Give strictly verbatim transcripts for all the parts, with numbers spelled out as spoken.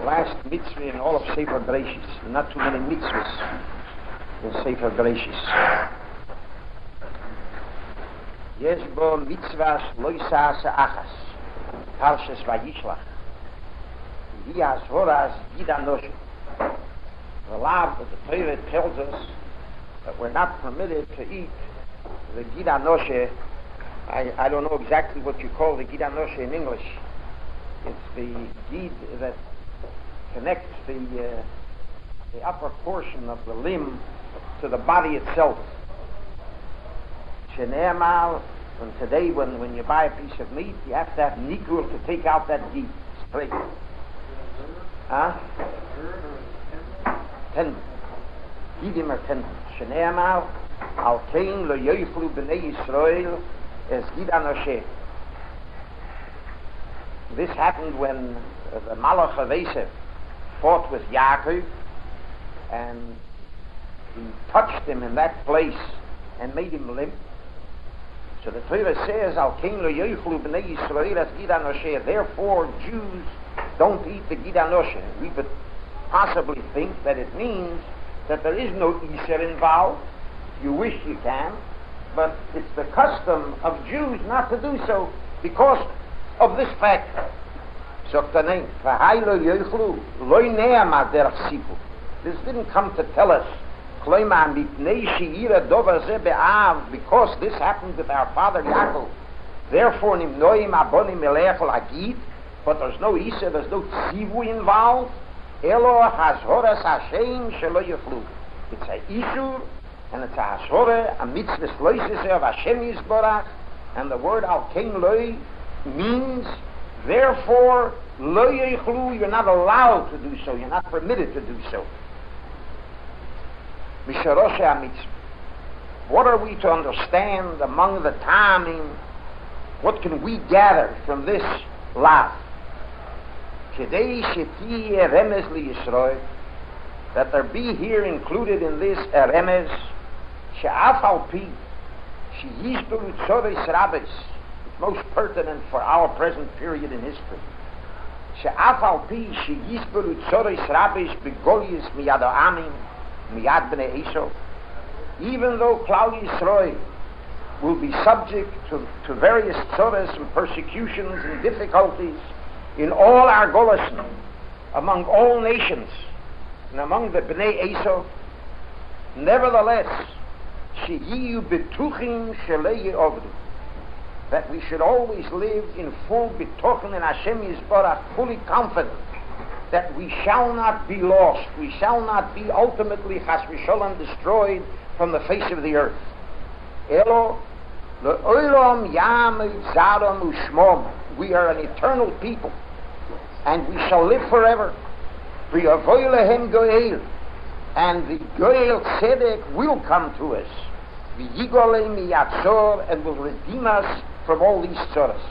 last mitzvah in all of Sefer Bereshis. Not too many mitzvahs in Sefer Bereshis. Yesh bo mitzvahs lo yisas achas. Parshas Vayishlach. Yas horas gidanosh. The law of the Torah tells us that we're not permitted to eat the gidanoshe. I, I don't know exactly what you call the gidanoshe in English. It's the gid that connects the uh, the upper portion of the limb to the body itself. Shene'emal, and today when, when you buy a piece of meat, you have to have nikur to take out that gid. Straight. Huh? Tendon. Gidim are tendon. Shene'emal, al kein lo yoichlu b'nei Yisrael es gid anoshe. This happened when uh, the Malach of Esav fought with Yaakov, and he touched him in that place and made him limp. So the Torah says, "Al kein lo yoichlu b'nei Yisrael es gid anoshe." Therefore, Jews don't eat the gid anoshe. We would possibly think that it means that there is no Isser involved. You wish you can, but it's the custom of Jews not to do so because of this factor. This didn't come to tell us because this happened with our father Yaakov. Therefore, but there's no Isa, there's no Tzivu involved. Elo Hazhoras Hashem Shelo Yechlu. It's a Isur, and it's a Hazhore, a mitzvah loises of Hashem Yisborach, and the word Al Kein Loi means, therefore, Lo Yechlu, you're not allowed to do so, you're not permitted to do so. Misharoshe HaMitzvah. What are we to understand among the timing? What can we gather from this law? Kedei shetiye remez liyisroel, that there be here included in this a remez, she'af al pi, sheyizberu tzores rabbis. It's most pertinent for our present period in history. She'af al pi, sheyizberu tzores rabbis begolius miyad ha'amim, miyad bnei Esau. Even though Klal Yisrael will be subject to, to various tzores and persecutions and difficulties in all our Golasim, among all nations, and among the Bnei Esau, nevertheless, sheyiyu betuchim shelei ovdu, that we should always live in full betuchim in Hashem Yisborach, fully confident that we shall not be lost, we shall not be ultimately chas v'sholem destroyed from the face of the earth. Elo le'olam yamid zaram u'shmom. We are an eternal people, and we shall live forever. V'yavoy lehem goel, and the goel tzedek will come to us. V'yigolei miyatzor, and will redeem us from all these tzoros.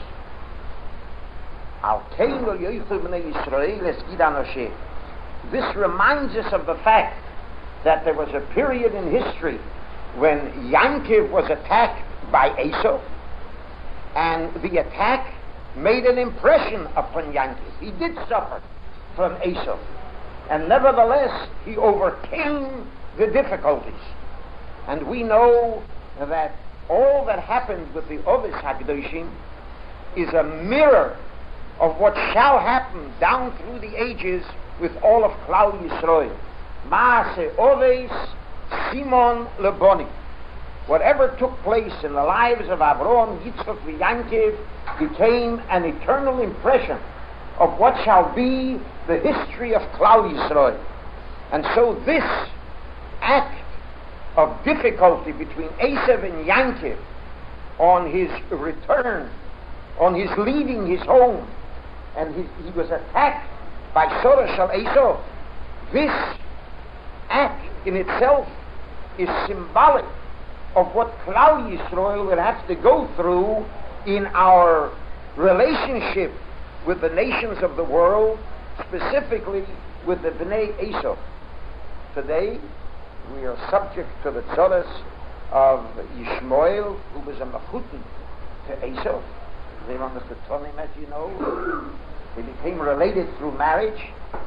Al kein lo yoichlu b'nei Yisrael es gid anoshe. This reminds us of the fact that there was a period in history when Yankov was attacked by Esau, and the attack made an impression upon Yankov. He did suffer from Esau, and nevertheless he overcame the difficulties. And we know that all that happened with the Ovis HaKadoshim is a mirror of what shall happen down through the ages with all of Klal Yisrael. Maaseh Ovis Simon Leboni. Whatever took place in the lives of Avraham, Yitzchak, and Yankov became an eternal impression of what shall be the history of Klal Yisrael. And so this act of difficulty between Esav and Yankov on his return, on his leaving his home, and he, he was attacked by Sorosh al Esau, this act in itself is symbolic of what Klal Yisrael will have to go through in our relationship with the nations of the world, specifically with the Bnei Esau. Today, we are subject to the tzoros of Yishmael, who was a machutin to Esau. They were on the Setonim, as you know. They became related through marriage.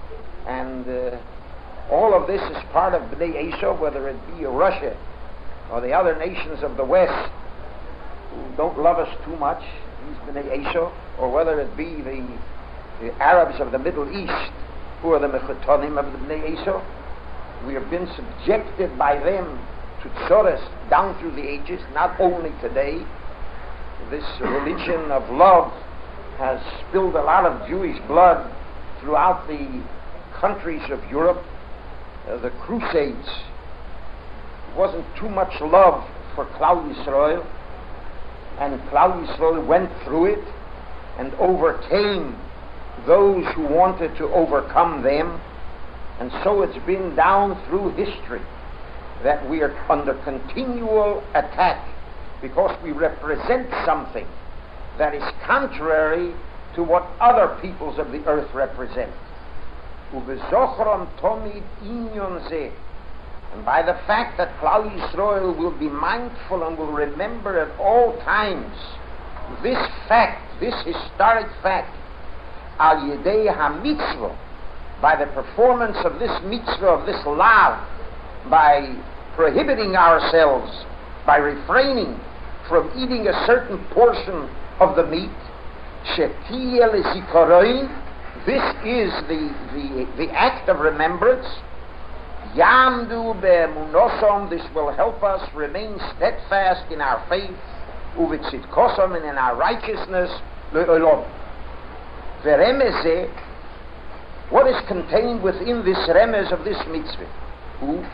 And uh, all of this is part of Bnei Esau, whether it be Russia or the other nations of the West who don't love us too much, these Bnei Esau, or whether it be the, the Arabs of the Middle East who are the Mechatonim of the Bnei Esau. We have been subjected by them to Tzoras down through the ages, not only today. This religion of love has spilled a lot of Jewish blood throughout the countries of Europe. Uh, the Crusades, wasn't too much love for Klal Yisrael, and Klal Yisrael went through it and overcame those who wanted to overcome them. And so it's been down through history that we are under continual attack because we represent something that is contrary to what other peoples of the earth represent. Ubezochron tomid inyon zeh. And by the fact that Klal Yisrael will be mindful and will remember at all times this fact, this historic fact, al yedei ha-mitzvah, by the performance of this mitzvah, of this law, by prohibiting ourselves, by refraining from eating a certain portion of the meat, shetiye lezikaron, this is the, the, the act of remembrance. Yamdu be'emunosom, this will help us remain steadfast in our faith, uvitzitkosom, and in our righteousness, le'olom. Veremeze, what is contained within this remez of this mitzvah? Who?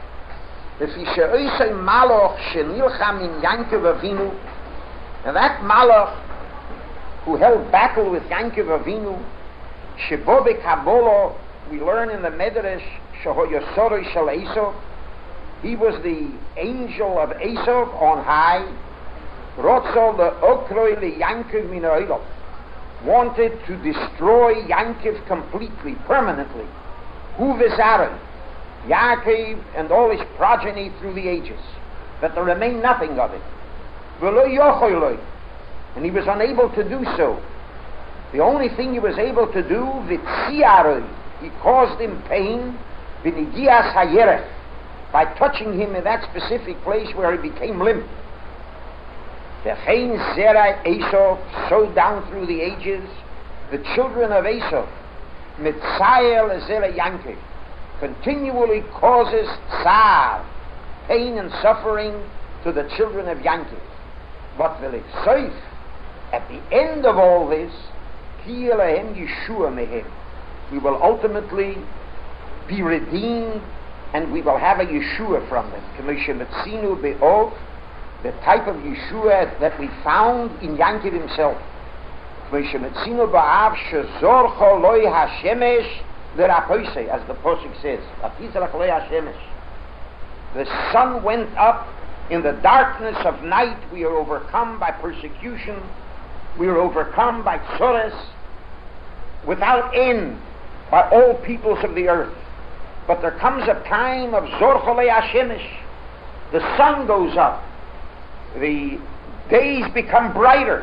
And that Malach who held battle with Yankov Avinu, Shebo Kabolo, we learn in the Medrash, Shehoyosoroi Shel Esau, he was the angel of Esau on high. Rotzo le'okroi le'Yankov min ha'olam, wanted to destroy Yankov completely, permanently. Hu v'zaroi, Yaakov and all his progeny through the ages, that there remained nothing of it. V'lo yochoi, and he was unable to do so. The only thing he was able to do, v'tziaroi, he caused him pain, v'nigias hayerech, by touching him in that specific place where he became limp. V'chein zera Esau, so down through the ages, the children of Esau, mitzayel zera Yankov, continually causes tsar, pain and suffering to the children of Yankov. But v'lesoif, at the end of all this, ki elahem Yeshua mehem, we will ultimately be redeemed and we will have a Yeshua from them. K'moshe metzinu be'ov, the type of Yeshua that we found in Yankov himself. K'moshe metzinu ba'av shezorcho loi hashemesh l'rapoisei, as the Pasuk says, atizrach loi hashemesh. The sun went up in the darkness of night. We are overcome by persecution. We are overcome by tzoras without end by all peoples of the earth. But there comes a time of zorcho loi hashemesh. The sun goes up. The days become brighter.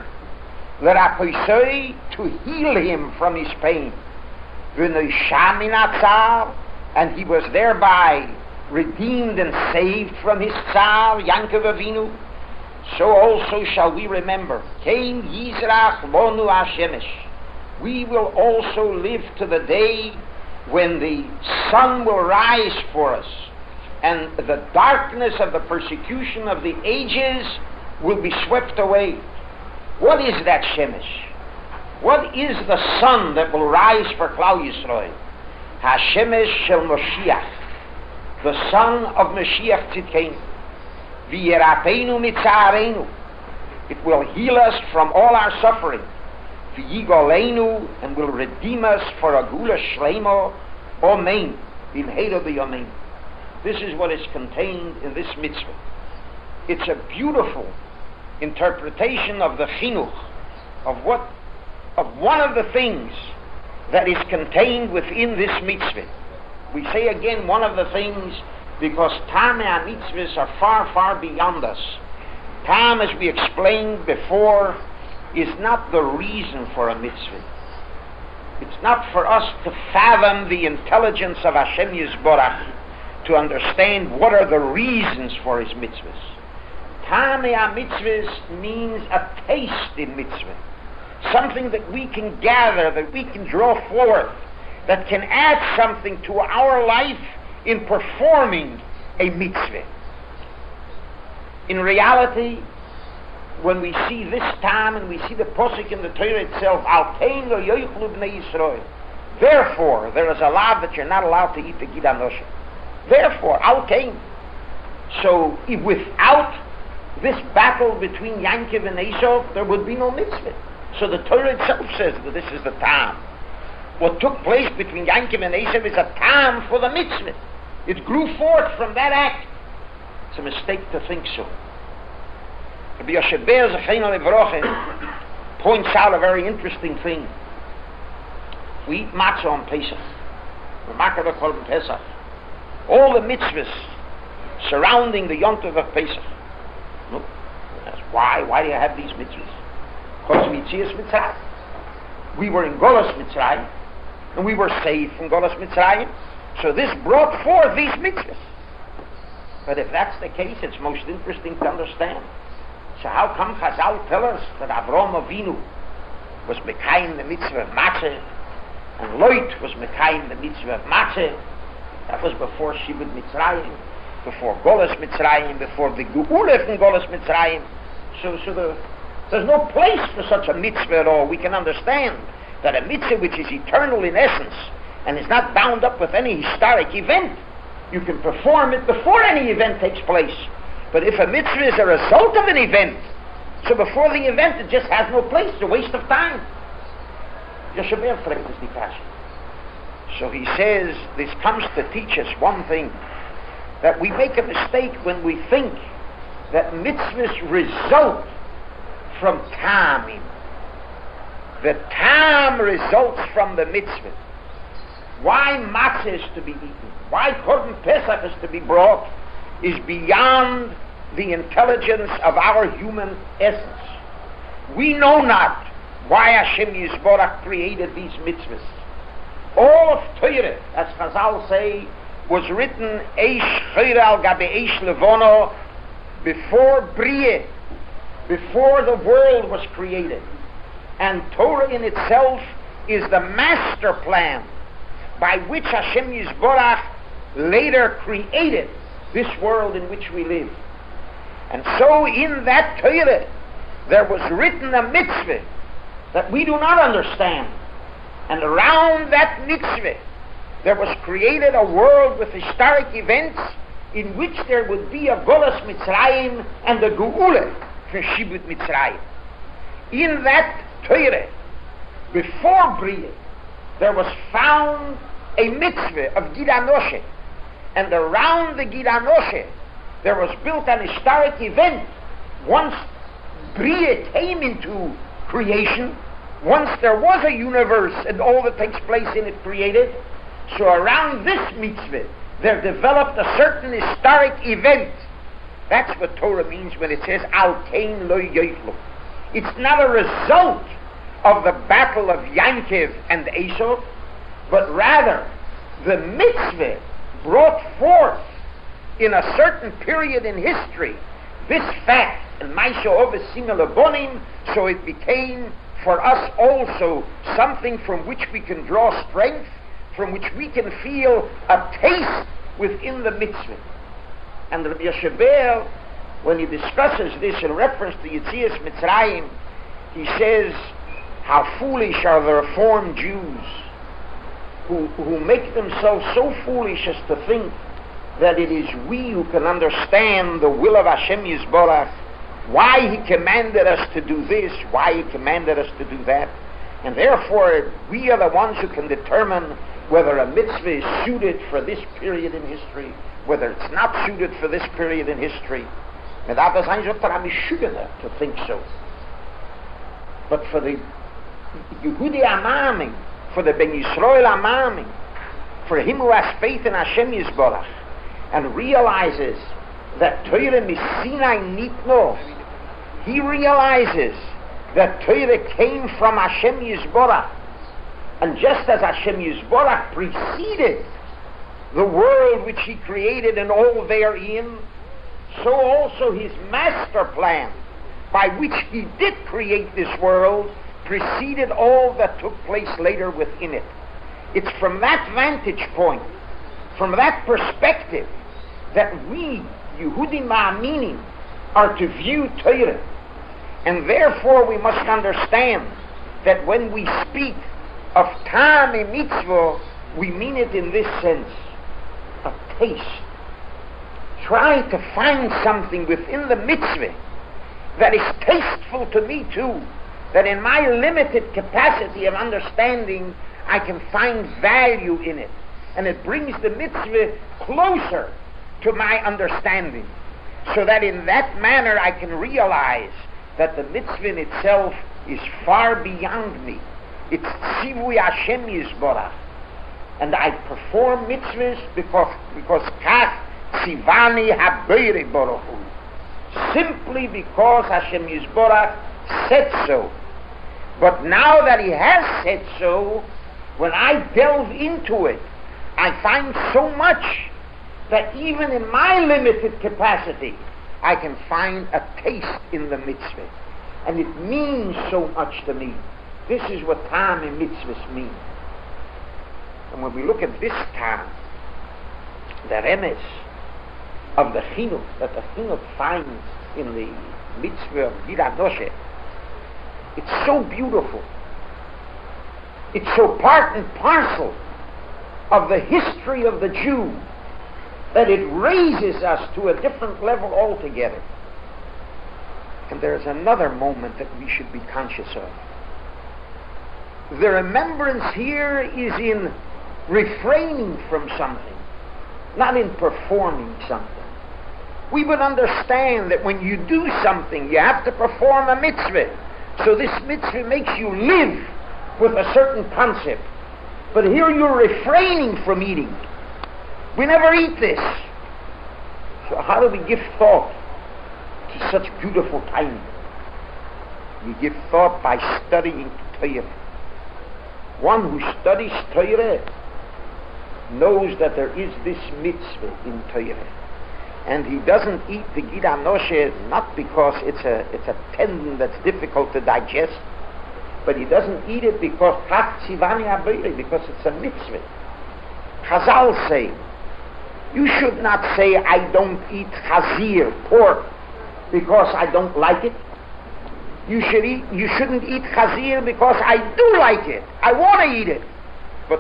L'rapoisei, to heal him from his pain. V'noisham min hatzar, and he was thereby redeemed and saved from his tsar, Yankov Avinu. So also shall we remember, Kein Yizrach Lonu Hashemesh. We will also live to the day when the sun will rise for us, and the darkness of the persecution of the ages will be swept away. What is that Shemesh? What is the sun that will rise for Klal Yisrael? Hashemesh shel Moshiach, the son of Mashiach Tzidkeinu. V'yerapeinu mitzareinu, it will heal us from all our suffering. V'yigoleinu, and will redeem us for a gula shleimo. Amen. B'mheira b'yamein. This is what is contained in this mitzvah. It's a beautiful interpretation of the chinuch, of what, of one of the things that is contained within this mitzvah. We say again one of the things because tam and mitzvahs are far, far beyond us. Tam, as we explained before, is not the reason for a mitzvah. It's not for us to fathom the intelligence of Hashem Yisborach, to understand what are the reasons for his mitzvahs. Tamei HaMitzvahs means a taste in mitzvah. Something that we can gather, that we can draw forth, that can add something to our life in performing a mitzvah. In reality, when we see this time and we see the posuk in the Torah itself, Al Kein Lo Yochlu Bnei Yisrael, therefore there is a law that you're not allowed to eat the Gid HaNoshe. Therefore, Al Kein. So if without this battle between Yankov and Esau, there would be no mitzvah. So the Torah itself says that this is the time. What took place between Yankov and Esau is a time for the mitzvah. It grew forth from that act. It's a mistake to think so. Rabbi Yoshe Ber Zechino Levroche points out a very interesting thing. We eat matzah on Pesach. We make it called Pesach. All the mitzvahs surrounding the Yontiv of Pesach. Look, that's why. Why do you have these mitzvahs? Because we Yitzias Mitzrayim. We were in Golos Mitzrayim, and we were saved from Golos Mitzrayim. So this brought forth these mitzvahs. But if that's the case, it's most interesting to understand. So how come Chazal tell us that Avraham Avinu was mekayim the mitzvah of matzah, and Lot was mekayim the mitzvah of matzah? That was before Shibud Mitzrayim, before Golos Mitzrayim, before the Geula from Golos Mitzrayim. So, so the, there's no place for such a mitzvah at all. We can understand that a mitzvah which is eternal in essence and is not bound up with any historic event, you can perform it before any event takes place. But if a mitzvah is a result of an event, so before the event it just has no place, it's a waste of time. Yosheber fragt es die Kasche. So he says, this comes to teach us one thing, that we make a mistake when we think that mitzvahs result from tamim. The tam results from the mitzvah. Why matzah is to be eaten, why Korban Pesach is to be brought, is beyond the intelligence of our human essence. We know not why Hashem Yisborach created these mitzvahs. All of Torah, as Chazal say, was written Eish Chayre al Gabe Eish Levono, before Brie, before the world was created. And Torah in itself is the master plan by which Hashem Yisborach later created this world in which we live. And so in that Torah there was written a mitzvah that we do not understand. And around that mitzvah there was created a world with historic events in which there would be a Golos Mitzrayim and a Geula for Shibud Mitzrayim. In that Torah, before Bria, there was found a mitzvah of Gid HaNoshe, and around the Gid HaNoshe there was built an historic event. Once Bria came into creation, once there was a universe and all that takes place in it created, so around this mitzvah there developed a certain historic event. That's what Torah means when it says Al Kein Lo Yochlu. It's not a result of the battle of Yankov and Esau, but rather the mitzvah brought forth in a certain period in history this fact, and Maisha Oves Simele Bonim, so it became for us also something from which we can draw strength, from which we can feel a taste within the mitzvah. And Rabbi Yoshe Ber, when he discusses this in reference to Yitzias Mitzrayim, he says, how foolish are the Reformed Jews who, who make themselves so foolish as to think that it is we who can understand the will of Hashem Yisborach, why He commanded us to do this, why He commanded us to do that, and therefore we are the ones who can determine whether a mitzvah is suited for this period in history, whether it's not suited for this period in history. And that is to think so. But for the Yehudi Amamim, for the Ben Yisrael Amamim, for him who has faith in Hashem Yisborach and realizes that Torah Misinai Nitno, he realizes that Torah came from Hashem Yisborach, And just as Hashem Yisborach preceded the world which He created and all therein, so also His master plan, by which He did create this world, preceded all that took place later within it. It's from that vantage point, from that perspective, that we, Yehudim Ma'aminim, are to view Torah. And therefore we must understand that when we speak of Ta'am Mitzvah, we mean it in this sense, a taste. Try to find something within the mitzvah that is tasteful to me too, that in my limited capacity of understanding I can find value in it, and it brings the mitzvah closer to my understanding, so that in that manner I can realize that the mitzvah in itself is far beyond me. It's Tzivui Hashem Yisborach, and I perform mitzvahs because because Kach Tzivani Habeire Baruch Hu, simply because Hashem Yisborach said so. But now that He has said so, when I delve into it, I find so much that even in my limited capacity, I can find a taste in the mitzvah. And it means so much to me. This is what Ta'am and mitzvahs mean. And when we look at this Ta'am, the remes of the chinuch, that the chinuch finds in the mitzvah of Bir HaNoshe, it's so beautiful. It's so part and parcel of the history of the Jew that it raises us to a different level altogether. And there's another moment that we should be conscious of. The remembrance here is in refraining from something, not in performing something. We would understand that when you do something, you have to perform a mitzvah. So this mitzvah makes you live with a certain concept. But here you're refraining from eating. We never eat this. So how do we give thought to such beautiful timing? We give thought by studying Torah. One who studies Torah knows that there is this mitzvah in Torah. And he doesn't eat the Bir HaNoshe not because it's a, it's a tendon that's difficult to digest, but he doesn't eat it because because it's a mitzvah. Chazal say, you should not say, I don't eat chazir, pork, because I don't like it. You should eat. You shouldn't eat chazir because I do like it. I want to eat it. But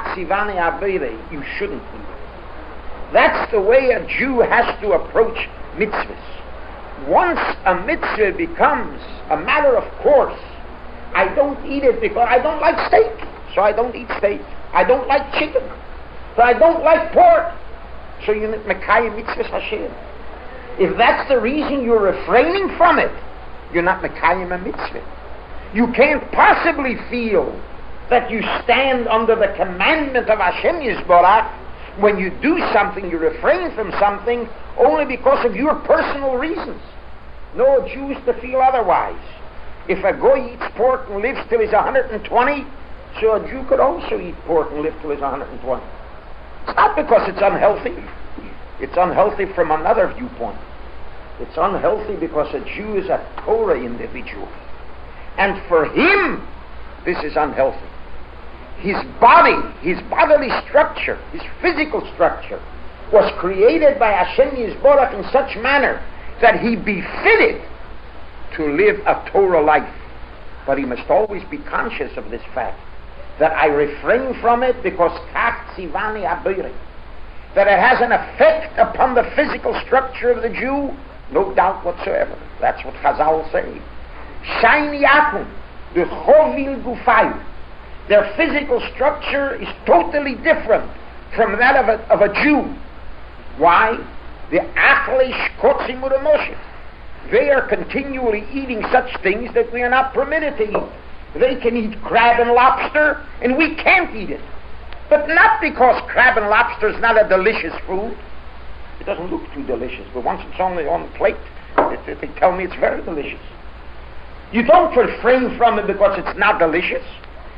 you shouldn't eat it. That's the way a Jew has to approach mitzvahs. Once a mitzvah becomes a matter of course, I don't eat it because I don't like steak, so I don't eat steak. I don't like chicken, so I don't like pork. So you're not mekayim mitzvahs Hashem. If that's the reason you're refraining from it, you're not mekayim a mitzvah. You can't possibly feel that you stand under the commandment of Hashem Yisborach when you do something, you refrain from something only because of your personal reasons. No Jew is to feel otherwise. If a goy eats pork and lives till he's one hundred twenty, so a Jew could also eat pork and live till he's one hundred twenty. It's not because it's unhealthy. It's unhealthy from another viewpoint. It's unhealthy because a Jew is a Torah individual. And for him, this is unhealthy. His body, his bodily structure, his physical structure was created by Hashem Yisborach in such manner that he befitted to live a Torah life. But he must always be conscious of this fact, that I refrain from it because Kach Tzivani Habeire, that it has an effect upon the physical structure of the Jew, no doubt whatsoever. That's what Chazal say. Shaini Akum, the Chovil Gufay. Their physical structure is totally different from that of a, of a Jew. Why? The Achleish Kotzim Uramoshe. They are continually eating such things that we are not permitted to eat. They can eat crab and lobster, and we can't eat it. But not because crab and lobster is not a delicious food. It doesn't look too delicious, but once it's only on the plate, it, it, they tell me it's very delicious. You don't refrain from it because it's not delicious.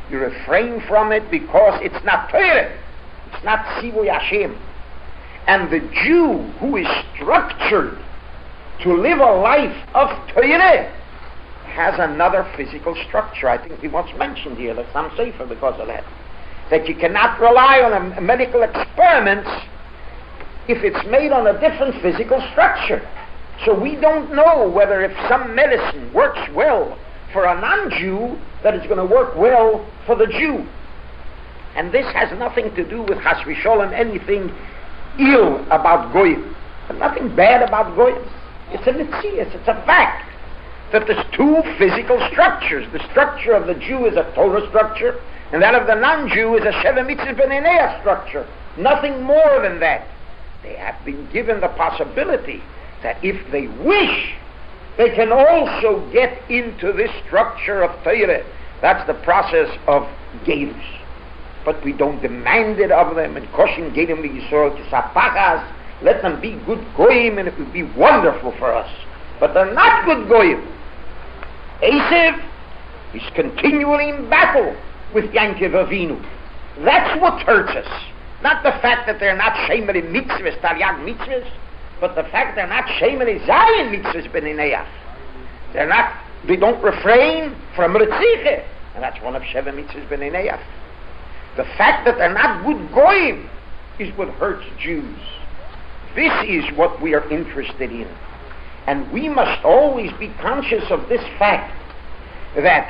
You refrain from it because it's not Torah. It's not Sivui Hashem. And the Jew who is structured to live a life of Torah has another physical structure. I think we once mentioned here that some safer because of that. That you cannot rely on a, a medical experiments if it's made on a different physical structure. So we don't know whether if some medicine works well for a non-Jew, that it's going to work well for the Jew. And this has nothing to do with Chas v'Sholem, anything ill about Goyim. There's nothing bad about Goyim. It's a mitzias, it's a fact that there's two physical structures. The structure of the Jew is a Torah structure, and that of the non-Jew is a Sheva Mitzvah B'nei structure. Nothing more than that. They have been given the possibility that if they wish, they can also get into this structure of Torah. That's the process of Geirus. But we don't demand it of them. And Koshin Gedim Yisrael Kisapachas, let them be good Goyim, and it would be wonderful for us. But they're not good Goyim. Esav is continually in battle with Yankov Avinu. That's what hurts us. Not the fact that they're not Shemeri Mitzvahs, Taryag Mitzvahs, but the fact they're not Shemeri Zayin Mitzvahs B'nei. They're not, they don't refrain from Ritziche, and that's one of Sheva Mitzvahs B'nei. The fact that they're not good Goyim is what hurts Jews. This is what we are interested in. And we must always be conscious of this fact that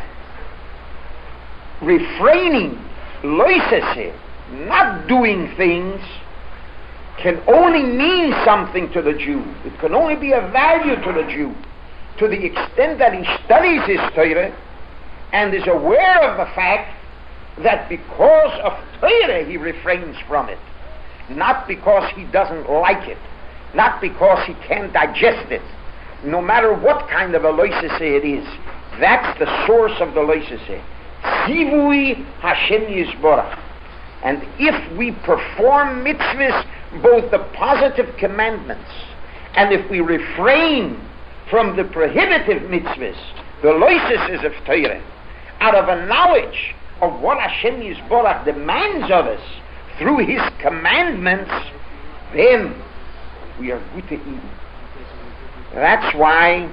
refraining, loisese, not doing things, can only mean something to the Jew. It can only be of value to the Jew to the extent that he studies his Torah and is aware of the fact that because of Torah he refrains from it, not because he doesn't like it, not because he can't digest it, no matter what kind of a loisese it is. That's the source of the loisese. Zivui Hashem Yisborach. And if we perform mitzvahs, both the positive commandments, and if we refrain from the prohibitive mitzvahs, the loises of Torah, out of a knowledge of what Hashem Yisborach demands of us through His commandments, then we are good to eat. That's why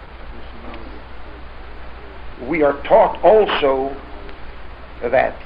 we are taught also that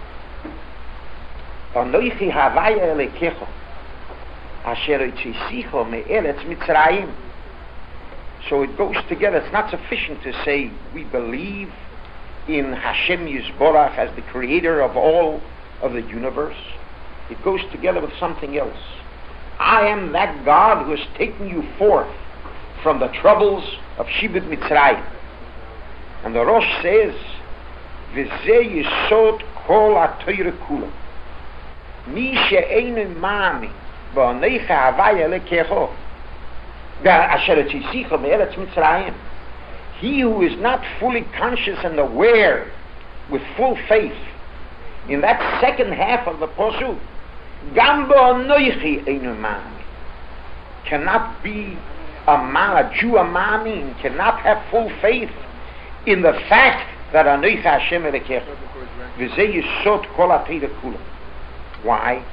Anoichi Havaya Elekecho Asher Itzisicho Me'eretz Mitzrayim. So it goes together. It's not sufficient to say we believe in Hashem Yisborach as the creator of all of the universe. It goes together with something else. I am that God who has taken you forth from the troubles of Shibud Mitzrayim. And the Rosh says, V'zeh yisod kol ha-Torah kula. Mi she'einu ma'ami ba'oneicha havaya lekecho asher etzisicho me'eretz Mitzrayim. He who is not fully conscious and aware with full faith in that second half of the Posuk, Gam ba'oneichi einu ma'ami, cannot be a man, a Jew, a ma'ami, cannot have full faith in the fact that Anoich Hashem Elekecha v'zeh yisod kol ha-Torah kula. Why?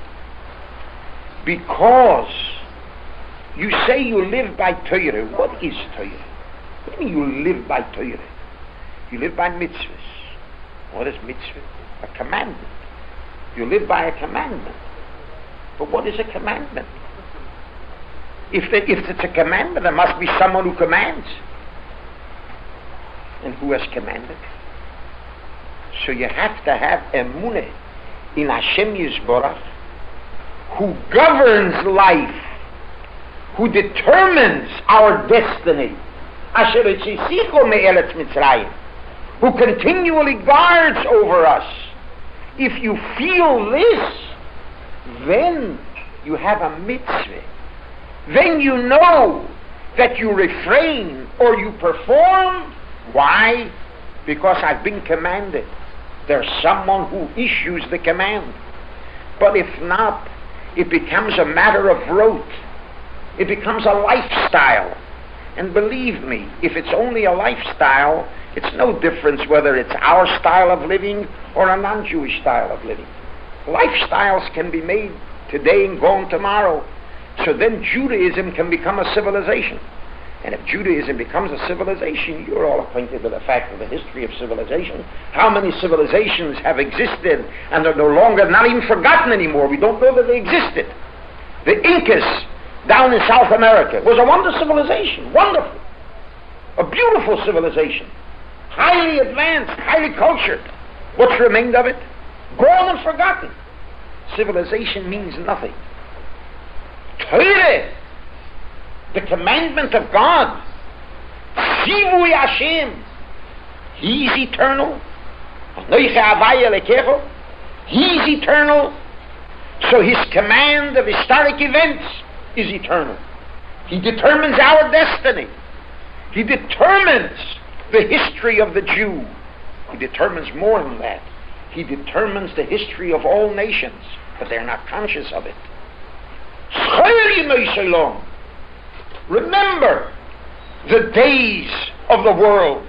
Because you say you live by Torah. What is Torah? What do you mean you live by Torah? You live by mitzvahs. What is mitzvah? A commandment. You live by a commandment. But what is a commandment? If, the, if it's a commandment, there must be someone who commands. And who has commanded? So you have to have emunah in Hashem Yisborach, who governs life, who determines our destiny, Asher etzisicho me'eretz Mitzrayim, who continually guards over us. If you feel this, then you have a mitzvah. Then you know that you refrain or you perform. Why? Because I've been commanded. There's someone who issues the command. But if not, it becomes a matter of rote. It becomes a lifestyle. And believe me, if it's only a lifestyle, It's no difference whether it's our style of living or a non-Jewish style of living. Lifestyles can be made today and gone tomorrow. So then Judaism can become a civilization. And if Judaism becomes a civilization, you're all acquainted with the fact of the history of civilization. How many civilizations have existed and are no longer, not even forgotten anymore. We don't know that they existed. The Incas down in South America was a wonderful civilization. Wonderful. A beautiful civilization. Highly advanced, highly cultured. What's remained of it? Gone and forgotten. Civilization means nothing. Torah, the commandment of God, Shivui Hashem, He's eternal. He's eternal. So His command of historic events is eternal. He determines our destiny. He determines the history of the Jew. He determines more than that. He determines the history of all nations, but they're not conscious of it. Remember the days of the world.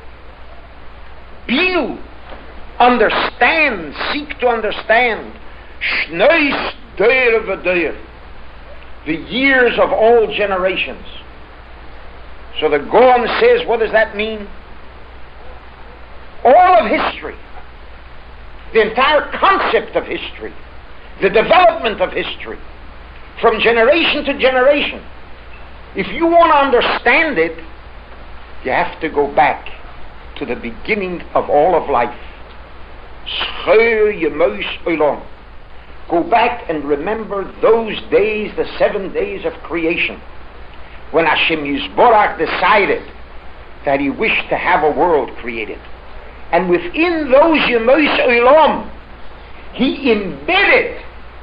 View, understand, seek to understand. Shneis deir v'deir, the years of all generations. So the Gaon says, what does that mean? All of history, the entire concept of history, the development of history, from generation to generation. If you want to understand it, you have to go back to the beginning of all of life. Go back and remember those days, the seven days of creation, when Hashem Yisborach decided that He wished to have a world created. And within those Yemois Olam, He embedded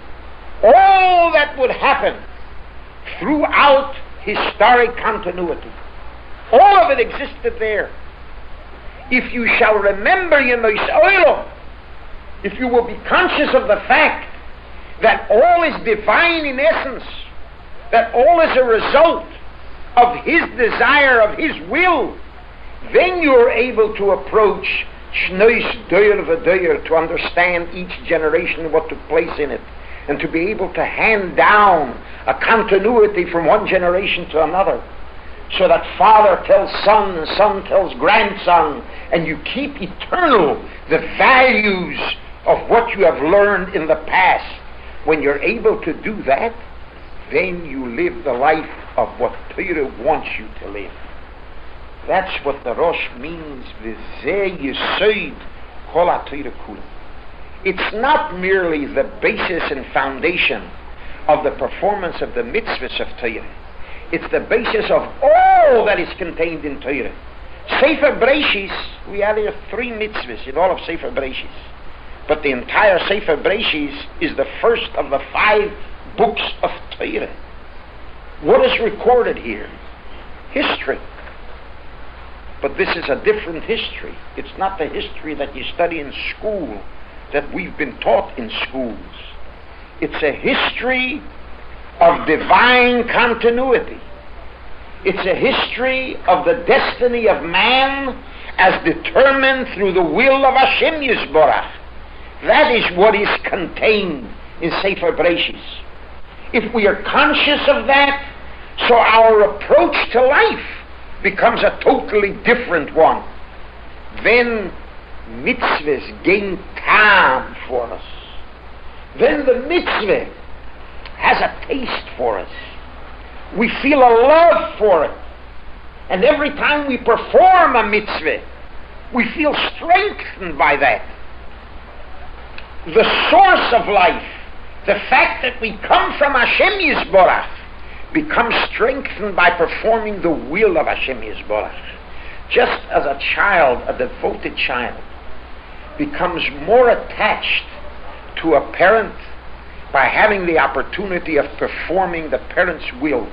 all that would happen throughout historic continuity. All of it existed there. If you shall remember Yemois Olam, if you will be conscious of the fact that all is divine in essence, that all is a result of His desire, of His will, then you are able to approach Shneis Deir V'Deir, to understand each generation, what took place in it, and to be able to hand down a continuity from one generation to another, so that father tells son and son tells grandson, and you keep eternal the values of what you have learned in the past. When you're able to do that, then you live the life of what Torah wants you to live. That's what the Rosh means, V'zeh Yesod Kol HaTorah Kula. It's not merely the basis and foundation of the performance of the mitzvahs of Torah. It's the basis of all that is contained in Torah. Sefer Breishis, we have here three mitzvahs in all of Sefer Breishis. But the entire Sefer Breishis is the first of the five books of Torah. What is recorded here? History. But this is a different history. It's not the history that you study in school, that we've been taught in schools. It's a history of divine continuity. It's a history of the destiny of man as determined through the will of Hashem Yisborach. That is what is contained in Sefer Breishis. If we are conscious of that, so our approach to life becomes a totally different one. Then mitzvahs gain time for us. Then the mitzvah has a taste for us. We feel a love for it. And every time we perform a mitzvah, we feel strengthened by that. The source of life, the fact that we come from Hashem Yisborach, becomes strengthened by performing the will of Hashem Yisborach. Just as a child, a devoted child, becomes more attached to a parent by having the opportunity of performing the parent's will.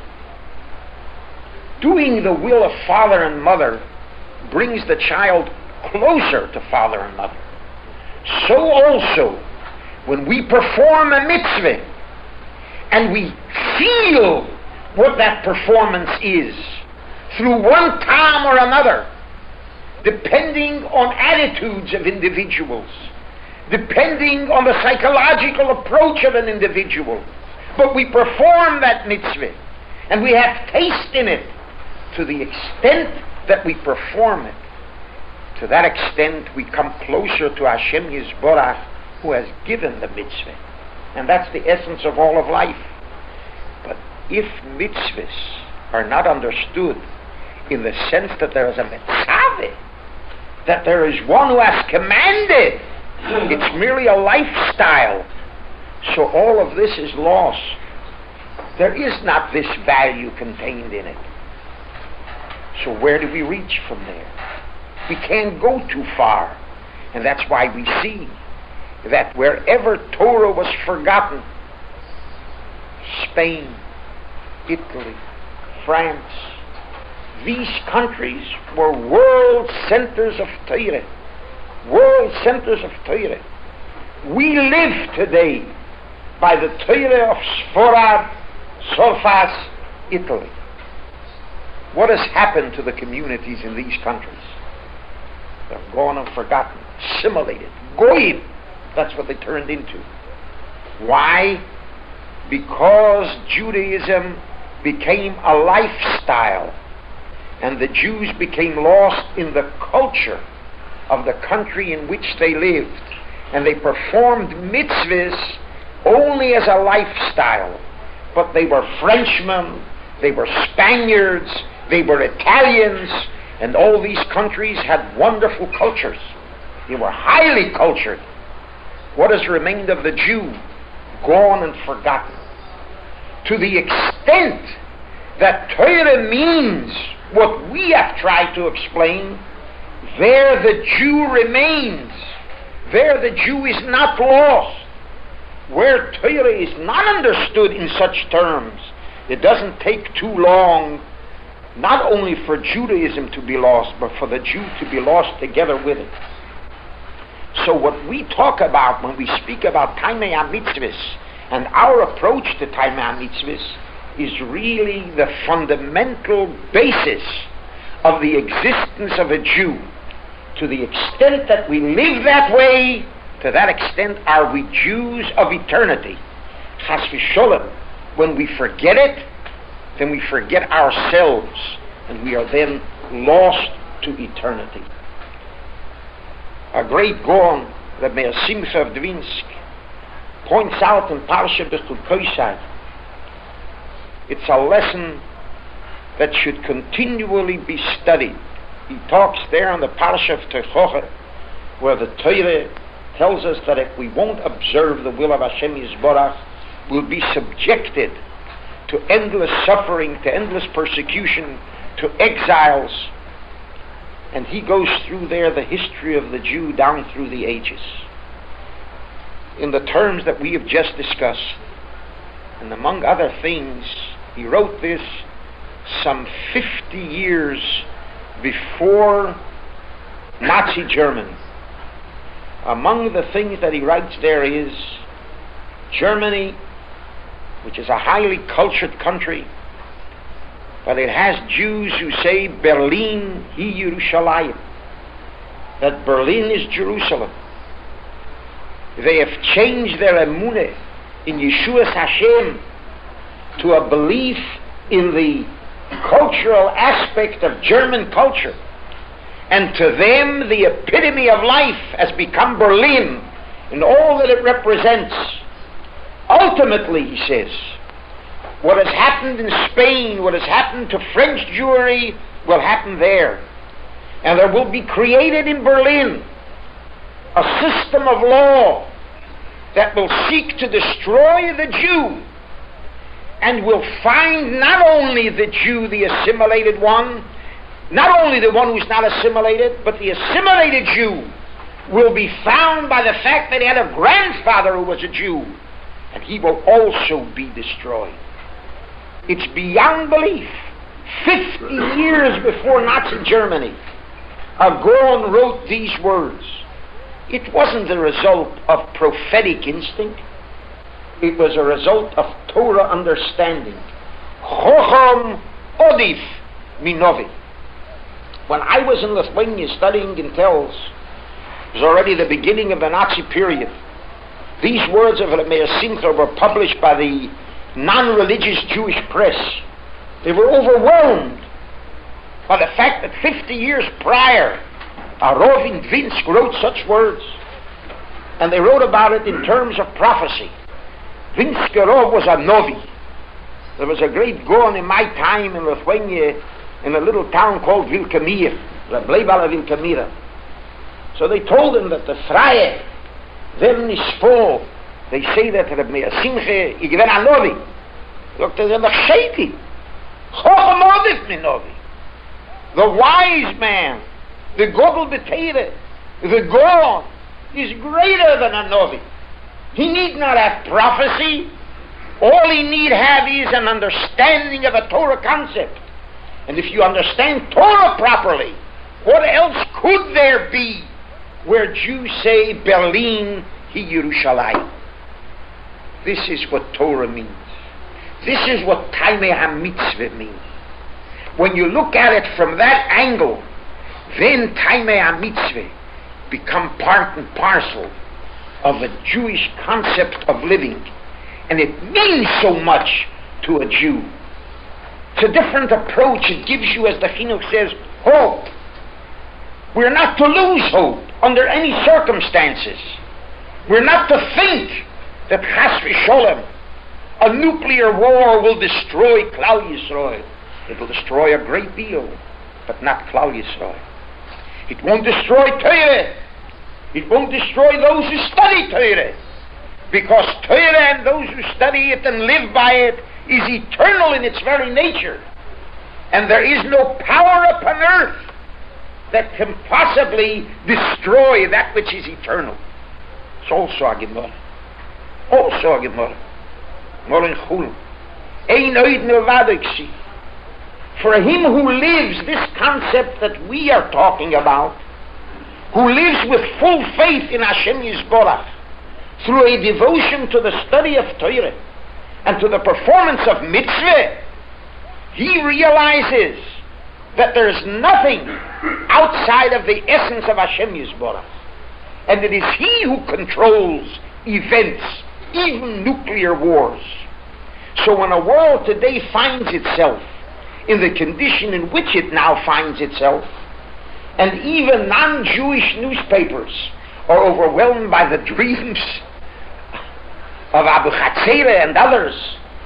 Doing the will of father and mother brings the child closer to father and mother. So also, when we perform a mitzvah and we feel what that performance is through one time or another, depending on attitudes of individuals, depending on the psychological approach of an individual. But we perform that mitzvah, and we have taste in it to the extent that we perform it. To that extent, we come closer to Hashem Yisborach, who has given the mitzvah. And that's the essence of all of life. But if mitzvahs are not understood in the sense that there is a mitzvah, that there is one who has commanded, it's merely a lifestyle. So all of this is lost. There is not this value contained in it. So where do we reach from there? We can't go too far. And that's why we see that wherever Torah was forgotten, Spain, Italy, France, these countries were world centers of Torah. World centers of Torah. We live today by the Torah of Sforad, Solfas, Italy. What has happened to the communities in these countries? They're gone and forgotten, assimilated. Goyim, that's what they turned into. Why? Because Judaism became a lifestyle, and the Jews became lost in the culture of the country in which they lived, and they performed mitzvahs only as a lifestyle. But they were Frenchmen, they were Spaniards, they were Italians, and all these countries had wonderful cultures. They were highly cultured. What has remained of the Jew? Gone and forgotten. To the extent that Torah means what we have tried to explain, there the Jew remains. There the Jew is not lost. Where Torah is not understood in such terms, it doesn't take too long, not only for Judaism to be lost, but for the Jew to be lost together with it. So what we talk about when we speak about Taimei HaMitzvahs, and our approach to Taimei HaMitzvahs, is really the fundamental basis of the existence of a Jew. To the extent that we live that way, to that extent are we Jews of eternity. Chas v'sholem, when we forget it, then we forget ourselves, and we are then lost to eternity. A great Gaon, the Meir Simcha of Dvinsk, points out in Parsha Bechut Koisai, it's a lesson that should continually be studied. He talks there on the Parsha of Techocher, where the Torah tells us that if we won't observe the will of Hashem Yisborach, we'll be subjected to endless suffering, to endless persecution, to exiles. And he goes through there the history of the Jew down through the ages, in the terms that we have just discussed. And among other things, he wrote this some fifty years before Nazi Germany. Among the things that he writes there is Germany, which is a highly cultured country, but it has Jews who say Berlin hi Yerushalayim, that Berlin is Jerusalem. They have changed their emunah in Yeshuas Hashem to a belief in the cultural aspect of German culture. And to them, the epitome of life has become Berlin and all that it represents. Ultimately, he says, what has happened in Spain, what has happened to French Jewry, will happen there. And there will be created in Berlin a system of law that will seek to destroy the Jew, and will find not only the Jew, the assimilated one, not only the one who's not assimilated, but the assimilated Jew will be found by the fact that he had a grandfather who was a Jew, and he will also be destroyed. It's beyond belief. Fifty years before Nazi Germany, a Gaon wrote these words. It wasn't the result of prophetic instinct. It was a result of Torah understanding. Chocham odif minovi. When I was in Lithuania studying in Telz, it was already the beginning of the Nazi period. These words of Reb Meir Simcha were published by the non-religious Jewish press. They were overwhelmed by the fact that fifty years prior, a Rav in Dvinsk wrote such words, and they wrote about it in terms of prophecy. Dvinsk Rav was a Novi. There was a great Gaon in my time in Lithuania, in a little town called Vilkamir, the Bleibala Vilkamira. So they told him that the Freie, them Nispol, they say that Reb Meir Simcha, ich gewinn a Novi. Look, they're the Sheti. Chochamodif mi Novi. The wise man, the Gogol B'Teire, the Gaon, is greater than a Novi. He need not have prophecy. All he need have is an understanding of a Torah concept. And if you understand Torah properly, what else could there be where Jews say, Berlin, hi Yerushalayim? This is what Torah means. This is what Taimei HaMitzvah means. When you look at it from that angle, then Taimei HaMitzvah become part and parcel of a Jewish concept of living. And it means so much to a Jew. It's a different approach. It gives you, as the Chinuch says, hope. We're not to lose hope under any circumstances. We're not to think that Chas v'Sholem, a nuclear war will destroy Klal Yisrael. It will destroy a great deal, but not Klal Yisrael. It won't destroy Torah. It won't destroy those who study Torah. Because Torah and those who study it and live by it is eternal in its very nature. And there is no power upon earth that can possibly destroy that which is eternal. It's also a Gemara. Also a Gemara. Morin Chul. Ein oid milvadoiksi. For him who lives this concept that we are talking about, who lives with full faith in Hashem Yisborach, through a devotion to the study of Torah and to the performance of mitzvah, he realizes that there is nothing outside of the essence of Hashem Yisborach, and it is he who controls events, even nuclear wars. So when a world today finds itself in the condition in which it now finds itself, and even non-Jewish newspapers are overwhelmed by the dreams of Abu Chatzera and others,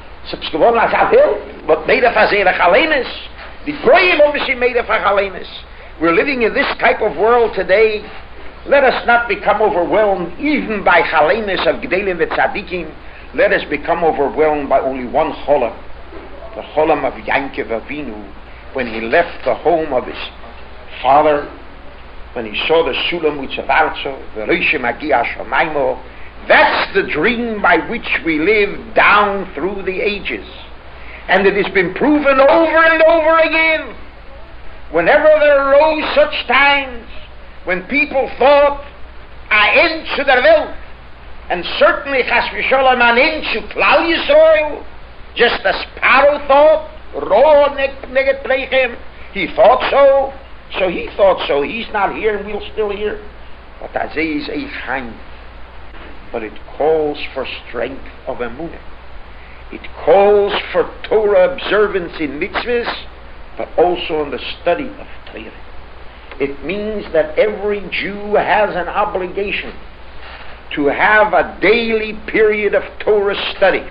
we're living in this type of world today. Let us not become overwhelmed even by chalemes of Gdelim v'Tzadikim. Let us become overwhelmed by only one cholam, the cholam of Yankov Avinu, when he left the home of his father, when he saw the Sulam Utzavarzo, the Rishim Agia Shomaimo. That's the dream by which we live down through the ages. And it has been proven over and over again. Whenever there arose such times when people thought, ein end zu der Welt, and certainly Chas v'Sholem an end zu Klal Yisrael, just as Paro thought, Ro neget Plechem, he thought so, so he thought so. He's not here and we'll still hear. But Azay is a chaim. But it calls for strength of emunah. It calls for Torah observance in mitzvahs, but also in the study of Torah. It means that every Jew has an obligation to have a daily period of Torah study.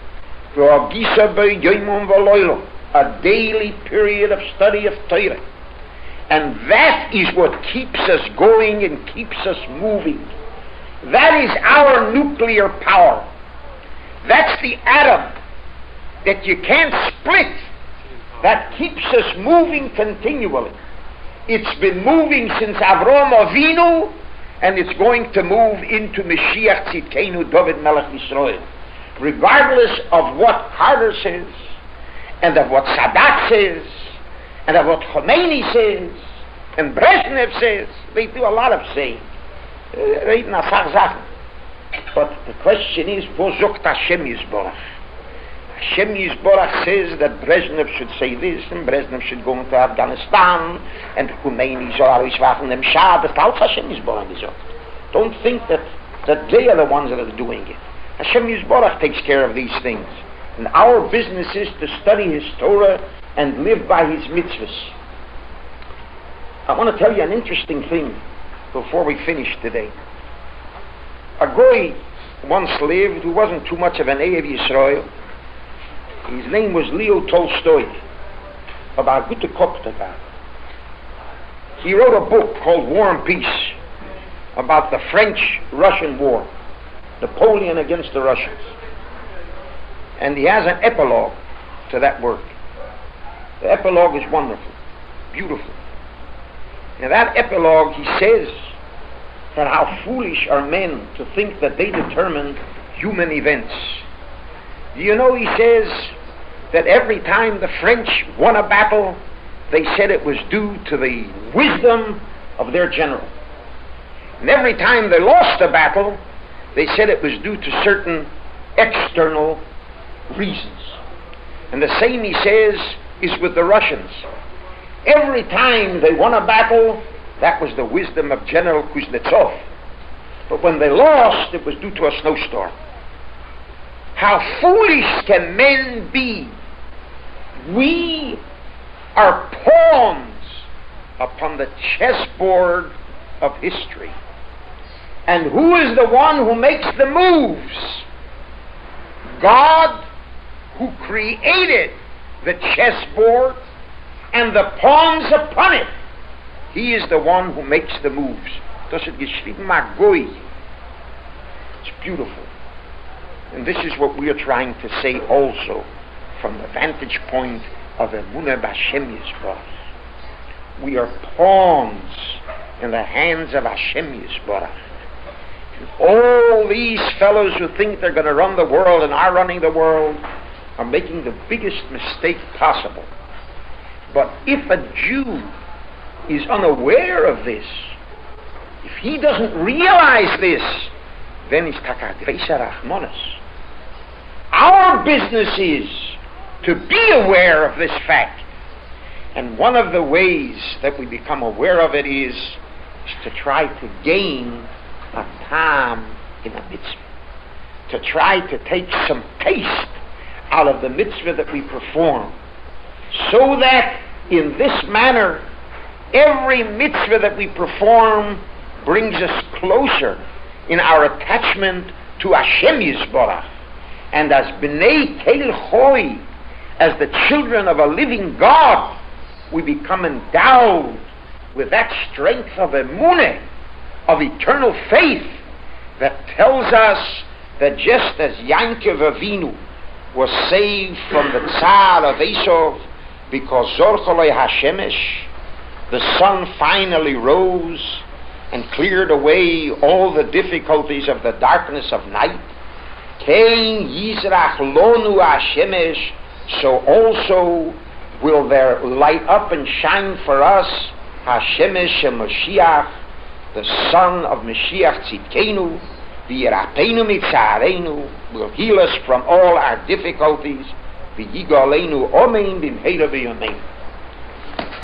A daily period of study of Torah. And that is what keeps us going and keeps us moving. That is our nuclear power. That's the atom that you can't split, that keeps us moving continually. It's been moving since Avraham Avinu, and it's going to move into Mashiach Tzidkenu David Melech Yisrael. Regardless of what Carter says, and of what Sadat says, and of what Khomeini says, and Brezhnev says, they do a lot of saying. But the question is, wo zogt Hashem Yisborach? Hashem Yisborach says that Brezhnev should say this, and Brezhnev should go into Afghanistan, and Khomeini soll always wachen dem Shah. That's all Hashem Yisborach gesagt. Don't think that, that they are the ones that are doing it. Hashem Yisborach takes care of these things. And our business is to study His Torah and live by His mitzvahs. I want to tell you an interesting thing before we finish today. A goy once lived who wasn't too much of an Eev Yisrael. His name was Leo Tolstoy, about Gute Koptaka. He wrote a book called War and Peace about the French-Russian War, Napoleon against the Russians. And he has an epilogue to that work. The epilogue is wonderful, beautiful. In that epilogue he says that how foolish are men to think that they determine human events. Do you know, he says, that every time the French won a battle, they said it was due to the wisdom of their general. And every time they lost a battle, they said it was due to certain external reasons. And the same, he says, is with the Russians. Every time they won a battle, that was the wisdom of General Kuznetsov. But when they lost, it was due to a snowstorm. How foolish can men be? We are pawns upon the chessboard of history. And who is the one who makes the moves? God, who created the chessboard and the pawns upon it. He is the one who makes the moves. Das ist geschrieben Magoi. It's beautiful. And this is what we are trying to say also from the vantage point of Emunah B'Hashem Yisborach. We are pawns in the hands of Hashem Yisborach. And all these fellows who think they're going to run the world and are running the world are making the biggest mistake possible. But if a Jew is unaware of this, if he doesn't realize this, then he's takagreisa rachmanis. Our business is to be aware of this fact. And one of the ways that we become aware of it is, is to try to gain a tam in a mitzvah. To try to take some taste out of the mitzvah that we perform. So that in this manner, every mitzvah that we perform brings us closer in our attachment to Hashem Yisborach. And as B'nai Kel Choi, as the children of a living God, we become endowed with that strength of emunah, of eternal faith, that tells us that just as Yankov Avinu was saved from the Tsar of Esau because Zorcholoi Hashemesh, the sun finally rose and cleared away all the difficulties of the darkness of night. Kein Yizrach Lonu Hashemesh, so also will there light up and shine for us Hashemesh Mashiach, the son of Mashiach Tzidkenu, V'yirapeinu mitzareinu, will heal us from all our difficulties. V'yigalenu omein b'mheira v'yomein.